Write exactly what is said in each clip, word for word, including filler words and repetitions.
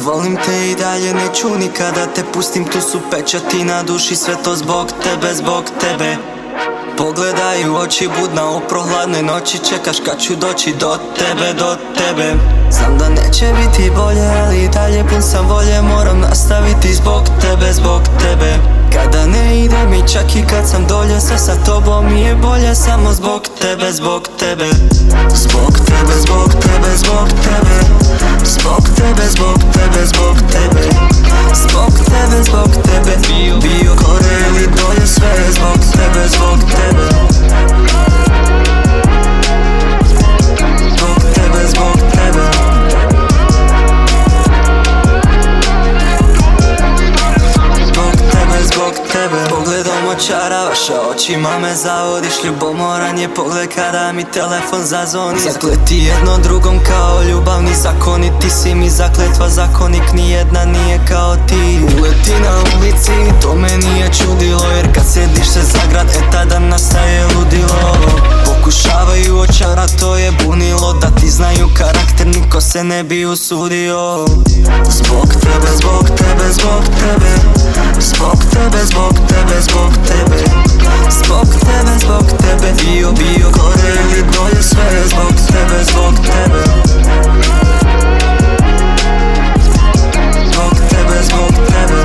Volim te i dalje, neću nikada te pustim, tu su pečati na duši, sve to zbog tebe, zbog tebe. Pogledaj u oči budna, u prohladnoj noći čekaš kad ću doći do tebe, do tebe. Znam da neće biti bolje, ali i dalje pun sam volje, moram nastaviti zbog tebe, zbog tebe. Kada ne ide mi čak i kad sam dolje, sve sa tobom mi je bolje, samo zbog tebe, zbog tebe. Zbog tebe, zbog tebe, zbog tebe. Zbog tebe, zbog tebe, zbog tebe. Zbog tebe, zbog tebe. Bio gore ili dolje, sve je zbog tebe, zbog tebe. Zbog tebe, zbog tebe. Zbog tebe, zbog tebe. Pogledom očara, vaša očima me zavodiš. Ljubomoran je pogled kada mi telefon zazvoni. Zakleti jedno drugom kao ljubavni zakoni. Ti si mi zakletva, zakonik, nijedna nije kao ti. Uleti na ulici, to me nije čudilo, jer kad sjediš se za grad, e tada nastaje ludilo. Pokušavaju očara, to je bunilo, da ti znaju karakter, niko se ne bi usudio. Zbog tebe, zbog tebe, zbog tebe. Zbog tebe, zbog tebe, zbog tebe. Zbog tebe, zbog tebe. Bio, bio gore ili dolje, sve je zbog tebe, zbog tebe. Zbog tebe, zbog tebe.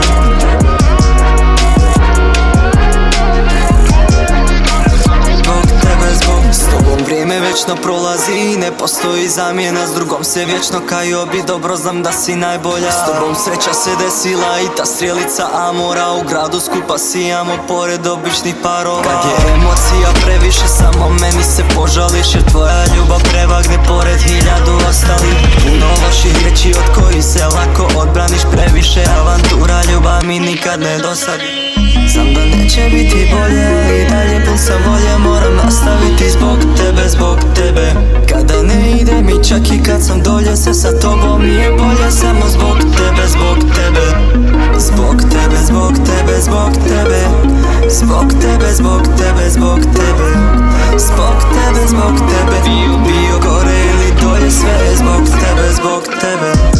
Zbog tebe, zbog. S tobom vrijeme vječno prolazi, ne postoji zamjena, s drugom se vječno kajio bi, dobro znam da si najbolja. S tobom sreća se desila i ta strjelica amora, u gradu skupa sijamo pored običnih parova. Kad je emocija previše, samo meni se požališ, jer tvoja ljubav prevagne pored hiljadu ostalih. Puno loših riječi od kojih se lako odbraniš, previše avantura, ljubav mi nikad ne dosadi. Znam da neće biti bolje, i dalje pun sam volje, moram nastaviti zbog tebe, zbog tebe. Kada ne ide mi čak i kad sam dolje, sve sa tobom mi je bolje, samo zbog tebe, zbog tebe. Zbog tebe, zbog tebe, zbog tebe. Zbog tebe, zbog tebe, zbog tebe. Zbog tebe, zbog tebe. Bio gore ili dolje, sve je zbog tebe, zbog tebe.